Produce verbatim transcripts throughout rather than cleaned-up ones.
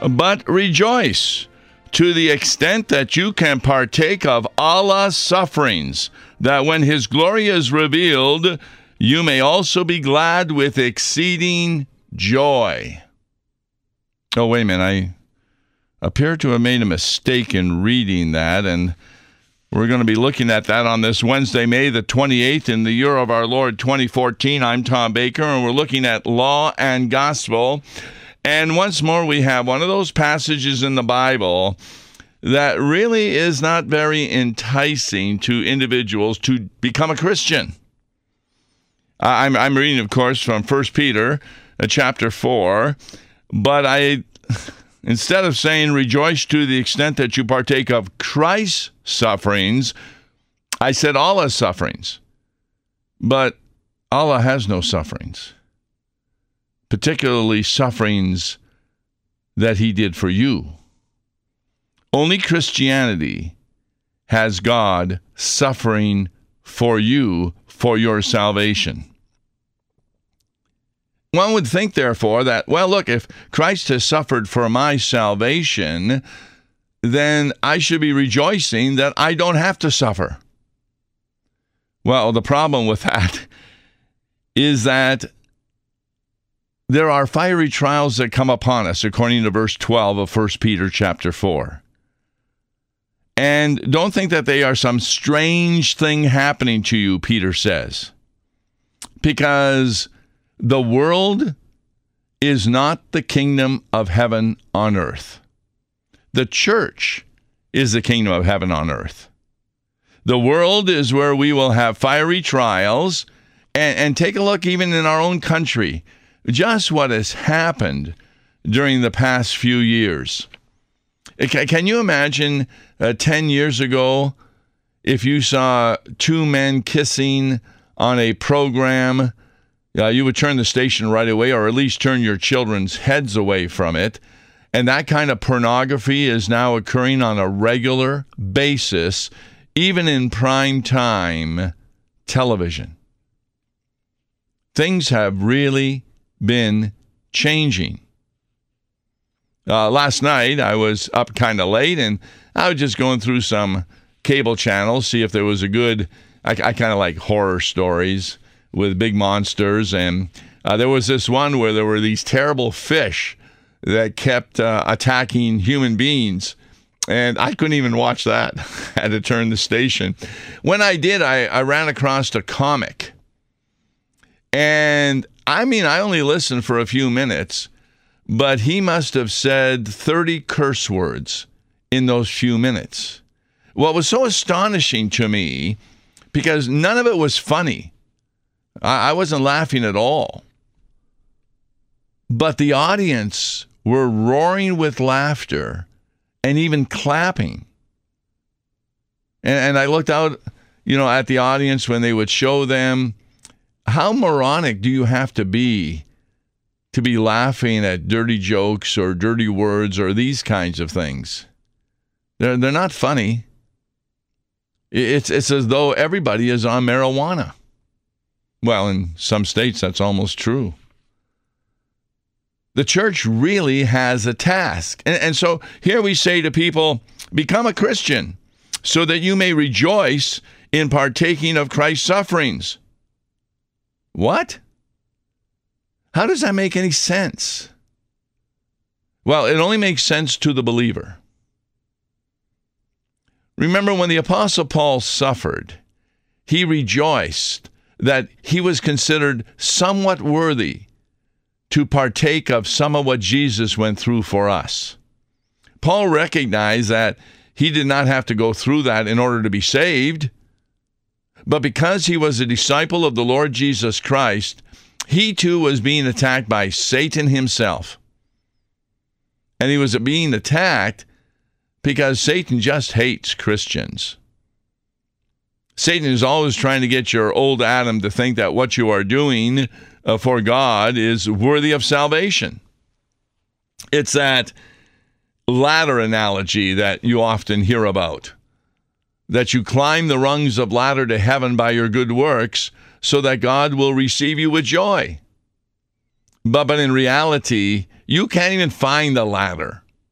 but rejoice to the extent that you can partake of Allah's sufferings, that when his glory is revealed, you may also be glad with exceeding joy. Oh, wait a minute. I appear to have made a mistake in reading that, and we're going to be looking at that on this Wednesday, May the twenty-eighth, in the year of our Lord twenty fourteen. I'm Tom Baker, and we're looking at Law and Gospel. And once more, we have one of those passages in the Bible that really is not very enticing to individuals to become a Christian. I'm, I'm reading, of course, from First Peter uh, chapter four, but I... Instead of saying, rejoice to the extent that you partake of Christ's sufferings, I said Allah's sufferings. But Allah has no sufferings, particularly sufferings that he did for you. Only Christianity has God suffering for you for your salvation. One would think, therefore, that, well, look, if Christ has suffered for my salvation, then I should be rejoicing that I don't have to suffer. Well, the problem with that is that there are fiery trials that come upon us, according to verse twelve of First Peter chapter four. And don't think that they are some strange thing happening to you, Peter says, because the world is not the kingdom of heaven on earth. The church is the kingdom of heaven on earth. The world is where we will have fiery trials. And, and take a look even in our own country, just what has happened during the past few years. Can you imagine uh, ten years ago if you saw two men kissing on a program? Uh, you would turn the station right away, or at least turn your children's heads away from it. And that kind of pornography is now occurring on a regular basis, even in prime time television. Things have really been changing. Uh, last night, I was up kind of late, and I was just going through some cable channels, see if there was a good, I, I kind of like horror stories with big monsters, and uh, there was this one where there were these terrible fish that kept uh, attacking human beings, and I couldn't even watch that. I had to turn the station. When I did, I, I ran across a comic, and I mean, I only listened for a few minutes, but he must have said thirty curse words in those few minutes. What was so astonishing to me, because none of it was funny. I wasn't laughing at all. But the audience were roaring with laughter and even clapping. And, and I looked out, you know, at the audience when they would show them. How moronic do you have to be to be laughing at dirty jokes or dirty words or these kinds of things? They're, they're not funny. It's, it's as though everybody is on marijuana. Well, in some states, that's almost true. The church really has a task. And, and so here we say to people, become a Christian so that you may rejoice in partaking of Christ's sufferings. What? How does that make any sense? Well, it only makes sense to the believer. Remember, when the Apostle Paul suffered, he rejoiced that he was considered somewhat worthy to partake of some of what Jesus went through for us. Paul recognized that he did not have to go through that in order to be saved, but because he was a disciple of the Lord Jesus Christ, he too was being attacked by Satan himself. And he was being attacked because Satan just hates Christians. Satan is always trying to get your old Adam to think that what you are doing uh, for God is worthy of salvation. It's that ladder analogy that you often hear about, that you climb the rungs of ladder to heaven by your good works so that God will receive you with joy. But, but in reality, you can't even find the ladder.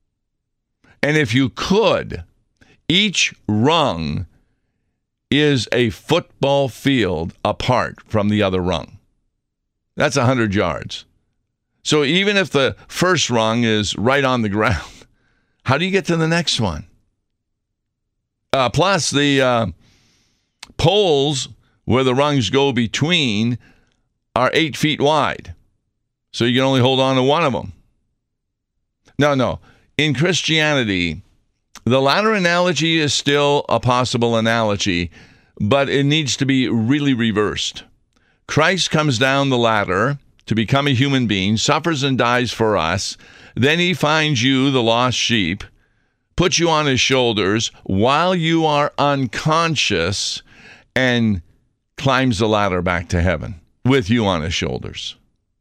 And if you could, each rung is a football field apart from the other rung. That's one hundred yards. So even if the first rung is right on the ground, how do you get to the next one? Uh, plus, the uh, poles where the rungs go between are eight feet wide. So you can only hold on to one of them. No, no. In Christianity, the ladder analogy is still a possible analogy, but it needs to be really reversed. Christ comes down the ladder to become a human being, suffers and dies for us. Then he finds you, the lost sheep, puts you on his shoulders while you are unconscious, and climbs the ladder back to heaven with you on his shoulders.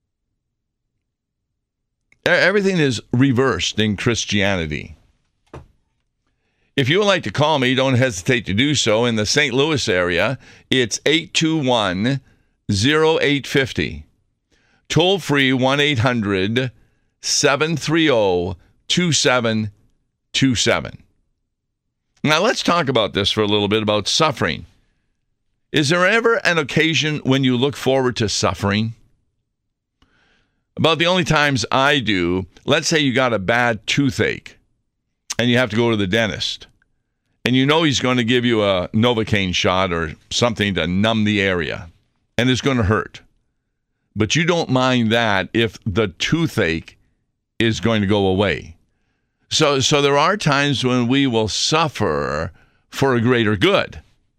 Everything is reversed in Christianity. If you would like to call me, don't hesitate to do so. In the Saint Louis area, it's eight two one, oh eight five oh. Toll free one eight hundred, seven three zero, two seven two seven. Now let's talk about this for a little bit, about suffering. Is there ever an occasion when you look forward to suffering? About the only times I do, let's say you got a bad toothache and you have to go to the dentist, and you know he's going to give you a Novocaine shot or something to numb the area, and it's going to hurt. But you don't mind that if the toothache is going to go away. So, so there are times when we will suffer for a greater good.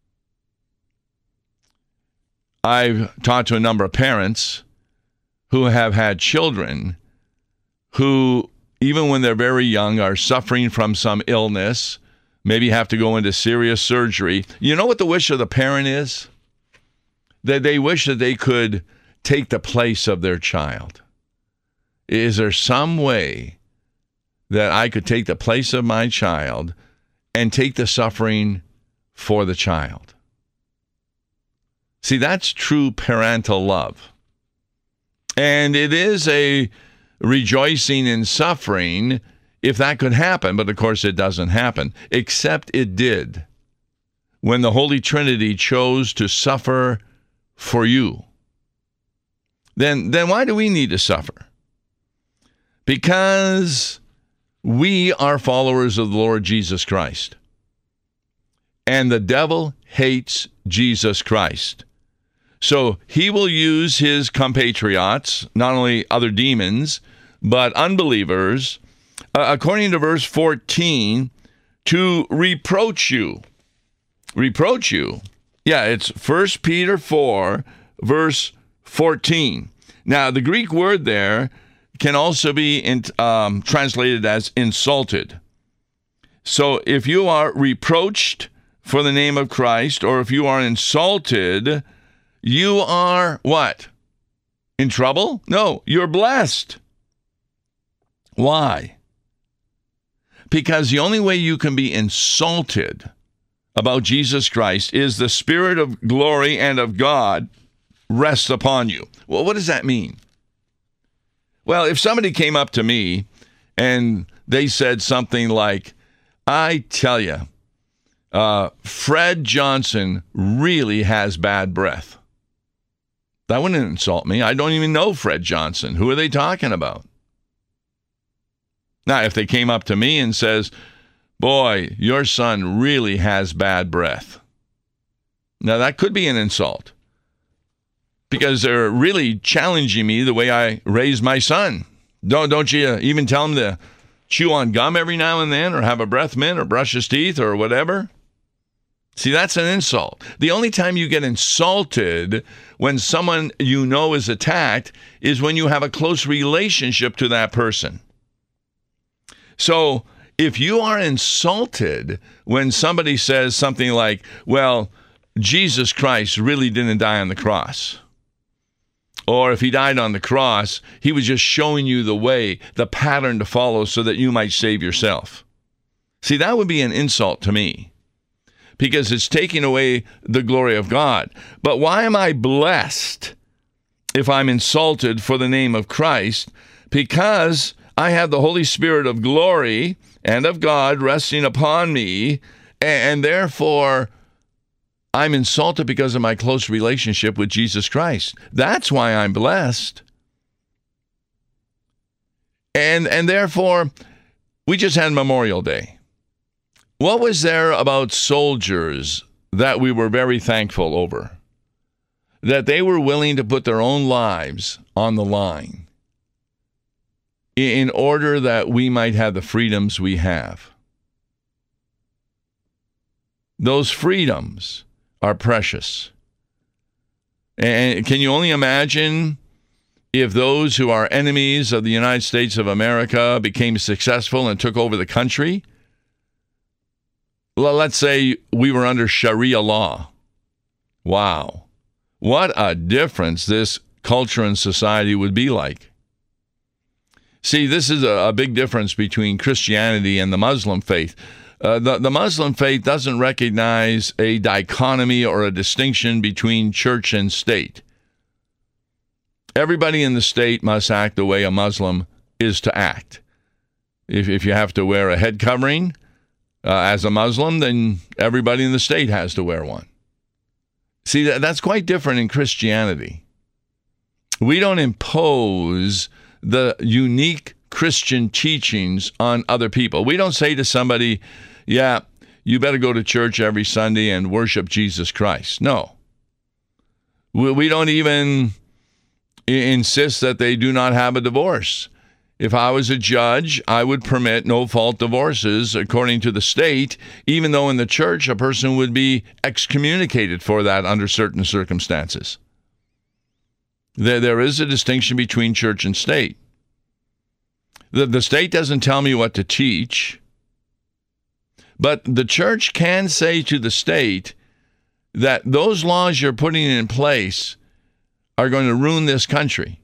I've talked to a number of parents who have had children who, even when they're very young, are suffering from some illness, maybe have to go into serious surgery. You know what the wish of the parent is? That they wish that they could take the place of their child. Is there some way that I could take the place of my child and take the suffering for the child? See, that's true parental love. And it is a rejoicing in suffering if that could happen. But of course, it doesn't happen, except it did when the Holy Trinity chose to suffer for you. Then, then why do we need to suffer? Because we are followers of the Lord Jesus Christ. And the devil hates Jesus Christ. So he will use his compatriots, not only other demons, but unbelievers, uh, according to verse fourteen, to reproach you. Reproach you. Yeah, it's First Peter four, verse fourteen. Now, the Greek word there can also be in, um, translated as insulted. So if you are reproached for the name of Christ, or if you are insulted, you are what? In trouble? No, you're blessed. Why? Because the only way you can be insulted about Jesus Christ is the Spirit of glory and of God rests upon you. Well, what does that mean? Well, if somebody came up to me and they said something like, I tell you, uh, Fred Johnson really has bad breath. That wouldn't insult me. I don't even know Fred Johnson. Who are they talking about? Now, if they came up to me and says, boy, your son really has bad breath. Now, that could be an insult because they're really challenging me the way I raised my son. Don't, don't you even tell him to chew on gum every now and then, or have a breath mint, or brush his teeth, or whatever? See, that's an insult. The only time you get insulted when someone you know is attacked is when you have a close relationship to that person. So if you are insulted when somebody says something like, well, Jesus Christ really didn't die on the cross, or if he died on the cross, he was just showing you the way, the pattern to follow so that you might save yourself. See, that would be an insult to me because it's taking away the glory of God. But why am I blessed if I'm insulted for the name of Christ? Because I have the Holy Spirit of glory and of God resting upon me, and therefore I'm insulted because of my close relationship with Jesus Christ. That's why I'm blessed. And and therefore, we just had Memorial Day. What was there about soldiers that we were very thankful over? That they were willing to put their own lives on the line in order that we might have the freedoms we have. Those freedoms are precious. And can you only imagine if those who are enemies of the United States of America became successful and took over the country? Well, let's say we were under Sharia law. Wow. What a difference this culture and society would be like. See, this is a, a big difference between Christianity and the Muslim faith. Uh, the, the Muslim faith doesn't recognize a dichotomy or a distinction between church and state. Everybody in the state must act the way a Muslim is to act. If, if you have to wear a head covering uh, as a Muslim, then everybody in the state has to wear one. See, that, that's quite different in Christianity. We don't impose the unique Christian teachings on other people. We don't say to somebody, yeah, you better go to church every Sunday and worship Jesus Christ. No. We, we don't even insist that they do not have a divorce. If I was a judge, I would permit no-fault divorces according to the state, even though in the church a person would be excommunicated for that under certain circumstances. There, there is a distinction between church and state. The, the state doesn't tell me what to teach, but the church can say to the state that those laws you're putting in place are going to ruin this country,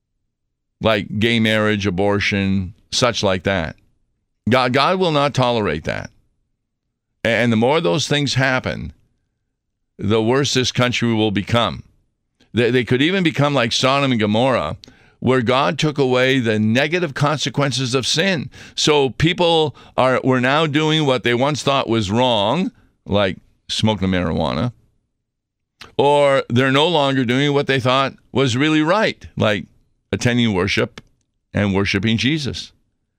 like gay marriage, abortion, such like that. God, God will not tolerate that. And the more those things happen, the worse this country will become. They, they could even become like Sodom and Gomorrah, where God took away the negative consequences of sin. So people are were now doing what they once thought was wrong, like smoking marijuana, or they're no longer doing what they thought was really right, like attending worship and worshiping Jesus.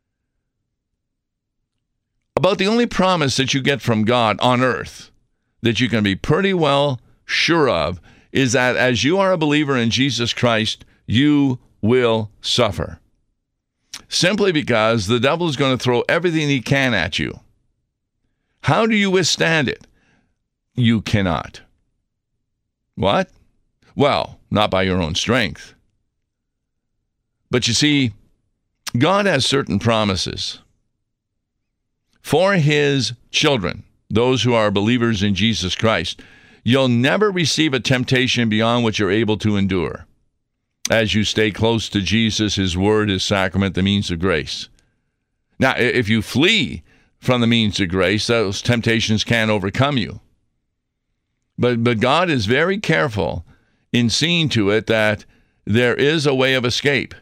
About the only promise that you get from God on earth that you can be pretty well sure of is that as you are a believer in Jesus Christ, you will suffer. Simply because the devil is going to throw everything he can at you. How do you withstand it? You cannot. What? Well, not by your own strength. But you see, God has certain promises for his children, those who are believers in Jesus Christ. You'll never receive a temptation beyond what you're able to endure as you stay close to Jesus, his word, his sacrament, the means of grace. Now, if you flee from the means of grace, those temptations can't overcome you. But, but God is very careful in seeing to it that there is a way of escape.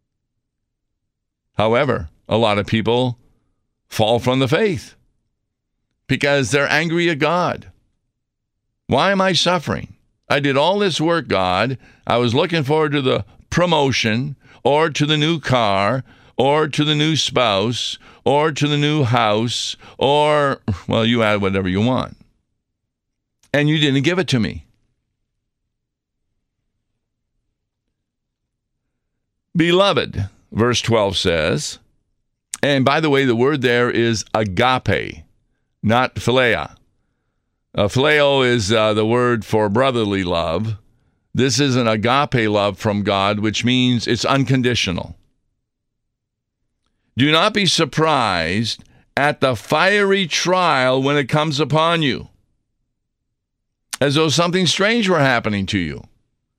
However, a lot of people fall from the faith because they're angry at God. Why am I suffering? I did all this work, God. I was looking forward to the promotion or to the new car or to the new spouse or to the new house or, well, you add whatever you want. And you didn't give it to me. Beloved, verse twelve says, and by the way, the word there is agape, not philia. Uh, phileo is uh, the word for brotherly love. This is an agape love from God, which means it's unconditional. Do not be surprised at the fiery trial when it comes upon you, as though something strange were happening to you.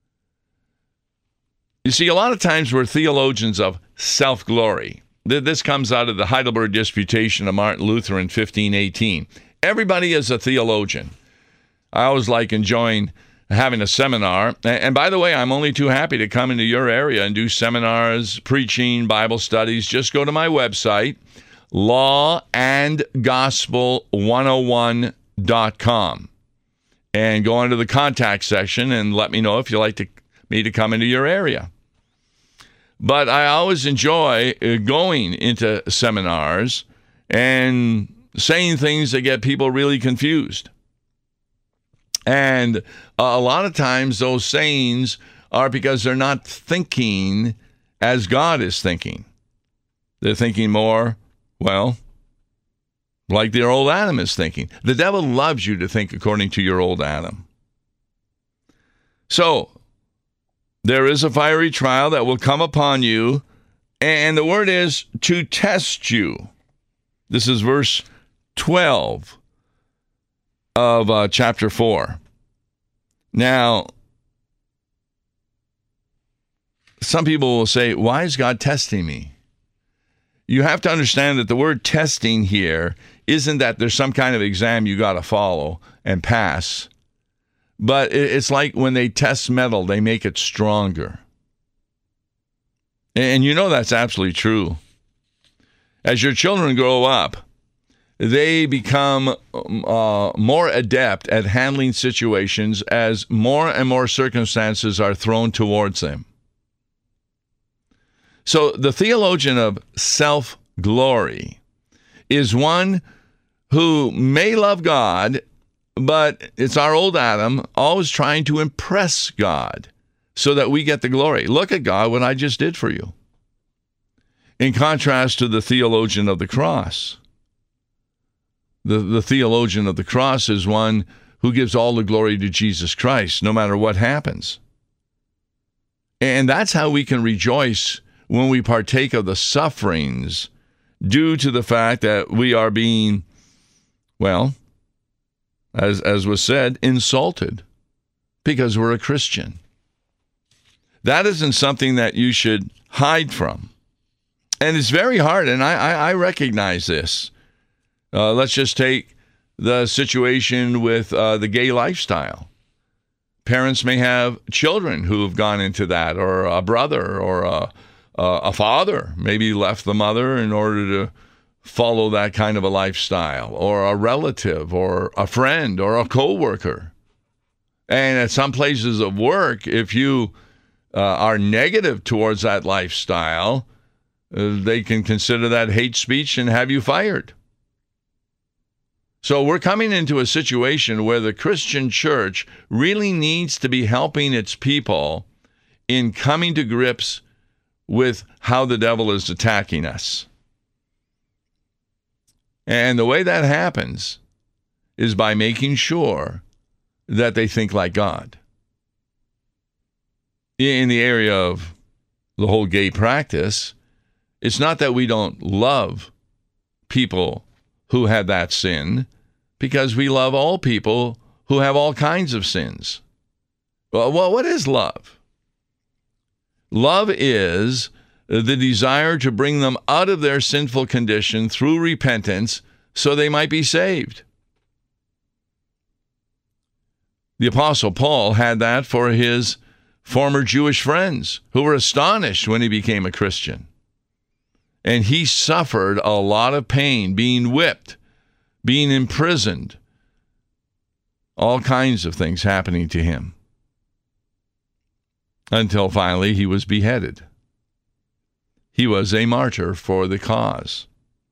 You see, a lot of times we're theologians of self-glory. This comes out of the Heidelberg Disputation of Martin Luther in fifteen eighteen. Everybody is a theologian. I always like enjoying having a seminar. And by the way, I'm only too happy to come into your area and do seminars, preaching, Bible studies. Just go to my website, law and gospel one oh one dot com. And go into the contact section and let me know if you'd like to, me to come into your area. But I always enjoy going into seminars and saying things that get people really confused. And a lot of times those sayings are because they're not thinking as God is thinking. They're thinking more, well, like their old Adam is thinking. The devil loves you to think according to your old Adam. So, there is a fiery trial that will come upon you, and the word is to test you. This is verse twelve of uh, chapter four. Now, some people will say, why is God testing me? You have to understand that the word testing here isn't that there's some kind of exam you got to follow and pass. But it's like when they test metal, they make it stronger. And you know that's absolutely true. As your children grow up, they become uh, more adept at handling situations as more and more circumstances are thrown towards them. So the theologian of self-glory is one who may love God, but it's our old Adam always trying to impress God so that we get the glory. Look at God, what I just did for you. In contrast to the theologian of the cross. The, the theologian of the cross is one who gives all the glory to Jesus Christ, no matter what happens. And that's how we can rejoice when we partake of the sufferings due to the fact that we are being, well, as, as was said, insulted because we're a Christian. That isn't something that you should hide from. And it's very hard, and I, I, I recognize this. Uh, let's just take the situation with uh, the gay lifestyle. Parents may have children who have gone into that, or a brother or a, a father maybe left the mother in order to follow that kind of a lifestyle, or a relative or a friend or a coworker. And at some places of work, if you uh, are negative towards that lifestyle, uh, they can consider that hate speech and have you fired. So we're coming into a situation where the Christian church really needs to be helping its people in coming to grips with how the devil is attacking us. And the way that happens is by making sure that they think like God. In the area of the whole gay practice, it's not that we don't love people who have that sin, because we love all people who have all kinds of sins. Well, what is love? Love is the desire to bring them out of their sinful condition through repentance so they might be saved. The Apostle Paul had that for his former Jewish friends who were astonished when he became a Christian. And he suffered a lot of pain, being whipped, being imprisoned, all kinds of things happening to him, until finally he was beheaded. He was a martyr for the cause.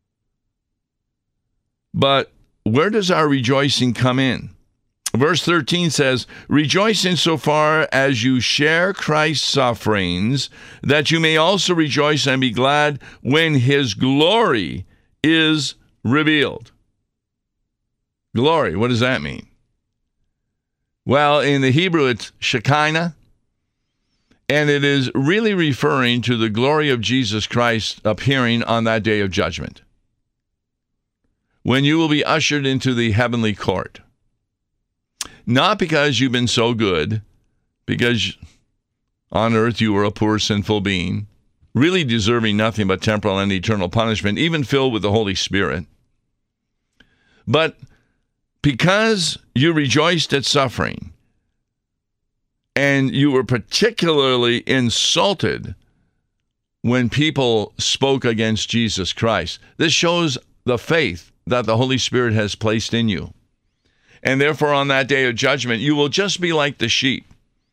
But where does our rejoicing come in? Verse thirteen says, "Rejoice insofar as you share Christ's sufferings, that you may also rejoice and be glad when his glory is revealed." Glory, what does that mean? Well, in the Hebrew, it's Shekinah, and it is really referring to the glory of Jesus Christ appearing on that day of judgment, when you will be ushered into the heavenly court. Not because you've been so good, because on earth you were a poor, sinful being, really deserving nothing but temporal and eternal punishment, even filled with the Holy Spirit, but because you rejoiced at suffering, and you were particularly insulted when people spoke against Jesus Christ. This shows the faith that the Holy Spirit has placed in you. And therefore, on that day of judgment, you will just be like the sheep.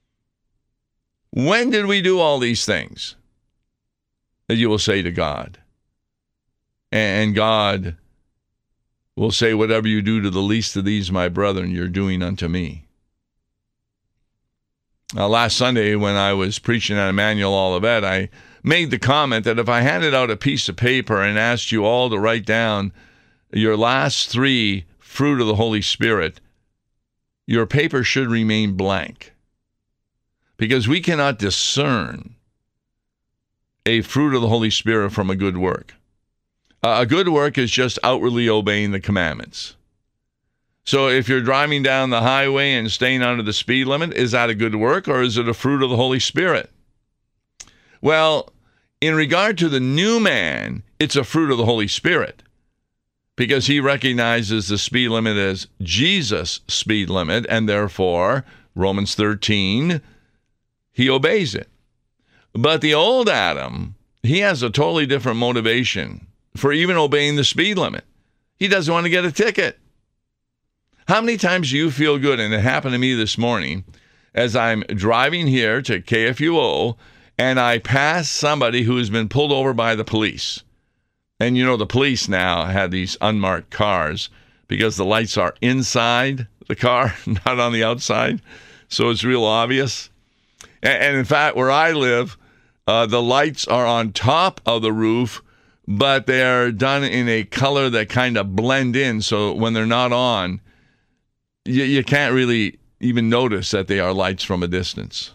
When did we do all these things? That you will say to God. And God will say, whatever you do to the least of these, my brethren, you're doing unto me. Now, last Sunday, when I was preaching at Emmanuel Olivet, I made the comment that if I handed out a piece of paper and asked you all to write down your last three fruit of the Holy Spirit, your paper should remain blank. Because we cannot discern a fruit of the Holy Spirit from a good work. Uh, a good work is just outwardly obeying the commandments. So if you're driving down the highway and staying under the speed limit, is that a good work or is it a fruit of the Holy Spirit? Well, in regard to the new man, it's a fruit of the Holy Spirit because he recognizes the speed limit as Jesus' speed limit, and therefore, Romans thirteen, he obeys it. But the old Adam, he has a totally different motivation for even obeying the speed limit. He doesn't want to get a ticket. How many times do you feel good, and it happened to me this morning, as I'm driving here to K F U O, and I pass somebody who has been pulled over by the police. And you know, the police now have these unmarked cars because the lights are inside the car, not on the outside. So it's real obvious. And, and in fact, where I live, uh, the lights are on top of the roof, but they're done in a color that kind of blend in. So when they're not on, you, you can't really even notice that they are lights from a distance.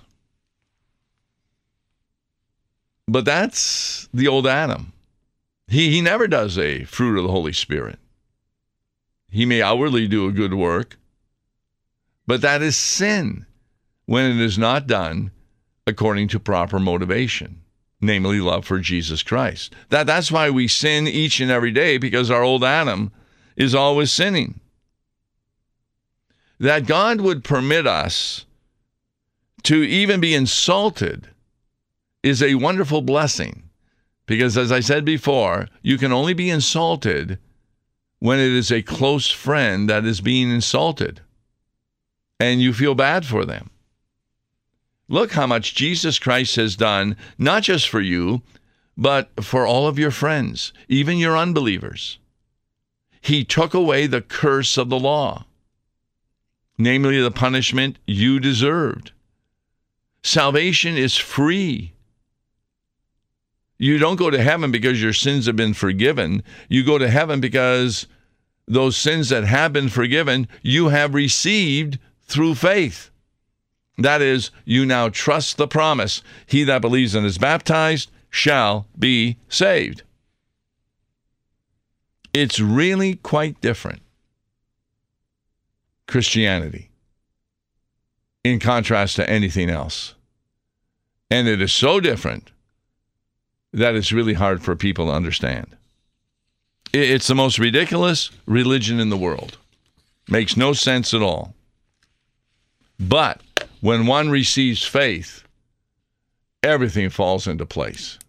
But that's the old Adam. He, he never does a fruit of the Holy Spirit. He may outwardly do a good work, but that is sin when it is not done according to proper motivation, namely love for Jesus Christ. That, that's why we sin each and every day, because our old Adam is always sinning. That God would permit us to even be insulted is a wonderful blessing. Because as I said before, you can only be insulted when it is a close friend that is being insulted. And you feel bad for them. Look how much Jesus Christ has done, not just for you, but for all of your friends, even your unbelievers. He took away the curse of the law, namely the punishment you deserved. Salvation is free. You don't go to heaven because your sins have been forgiven. You go to heaven because those sins that have been forgiven, you have received through faith. That is, you now trust the promise. He that believes and is baptized shall be saved. It's really quite different, Christianity, in contrast to anything else. And it is so different that it's really hard for people to understand. It's the most ridiculous religion in the world. Makes no sense at all. But when one receives faith, everything falls into place.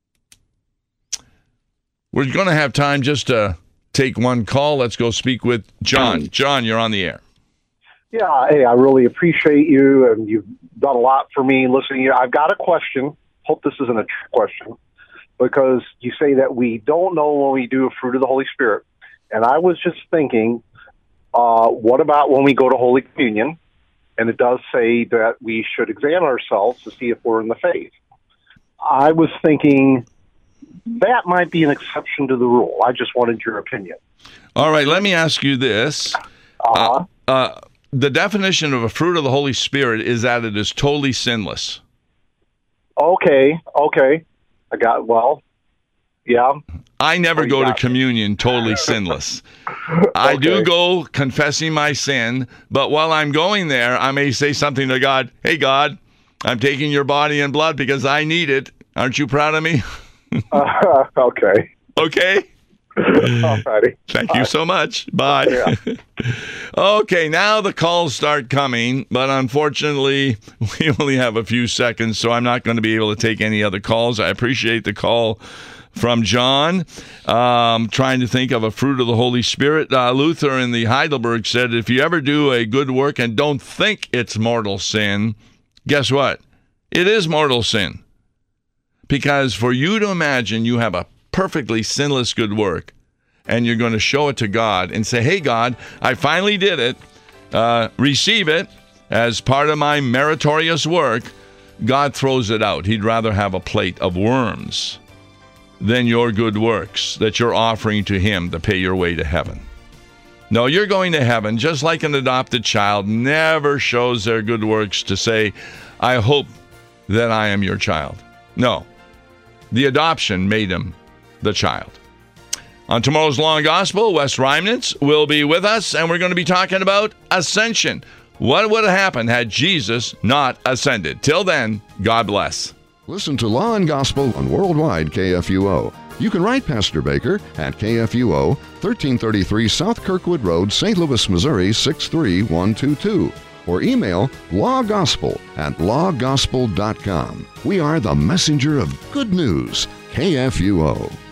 We're going to have time just to take one call. Let's go speak with John. John, you're on the air. Yeah, hey, I really appreciate you, and you've done a lot for me listening to you. I've got a question. Hope this isn't a trick question, because you say that we don't know when we do a fruit of the Holy Spirit. And I was just thinking, uh, what about when we go to Holy Communion? And it does say that we should examine ourselves to see if we're in the faith. I was thinking that might be an exception to the rule. I just wanted your opinion. All right, let me ask you this. Uh-huh. Uh, uh, the definition of a fruit of the Holy Spirit is that it is totally sinless. Okay, okay. I got, well, yeah. I never oh, go to me. communion totally sinless. I okay. do go confessing my sin, but while I'm going there, I may say something to God. Hey, God, I'm taking your body and blood because I need it. Aren't you proud of me? uh, okay. Okay? All righty. Thank you so much. Bye. Yeah. Okay, now the calls start coming, but unfortunately, we only have a few seconds, so I'm not going to be able to take any other calls. I appreciate the call from John. Um, trying to think of a fruit of the Holy Spirit. Uh, Luther in the Heidelberg said, if you ever do a good work and don't think it's mortal sin, guess what? It is mortal sin. Because for you to imagine you have a perfectly sinless good work and you're going to show it to God and say, hey, God, I finally did it. Uh, receive it as part of my meritorious work. God throws it out. He'd rather have a plate of worms than your good works that you're offering to him to pay your way to heaven. No, you're going to heaven just like an adopted child never shows their good works to say, I hope that I am your child. No, the adoption made him the child. On tomorrow's Law and Gospel, Wes Reimnitz will be with us, and we're going to be talking about ascension. What would have happened had Jesus not ascended? Till then, God bless. Listen to Law and Gospel on Worldwide K F U O. You can write Pastor Baker at K F U O, thirteen thirty-three South Kirkwood Road, Saint Louis, Missouri, six three one two two. Or email lawgospel at lawgospel dot com. We are the messenger of good news, K F U O.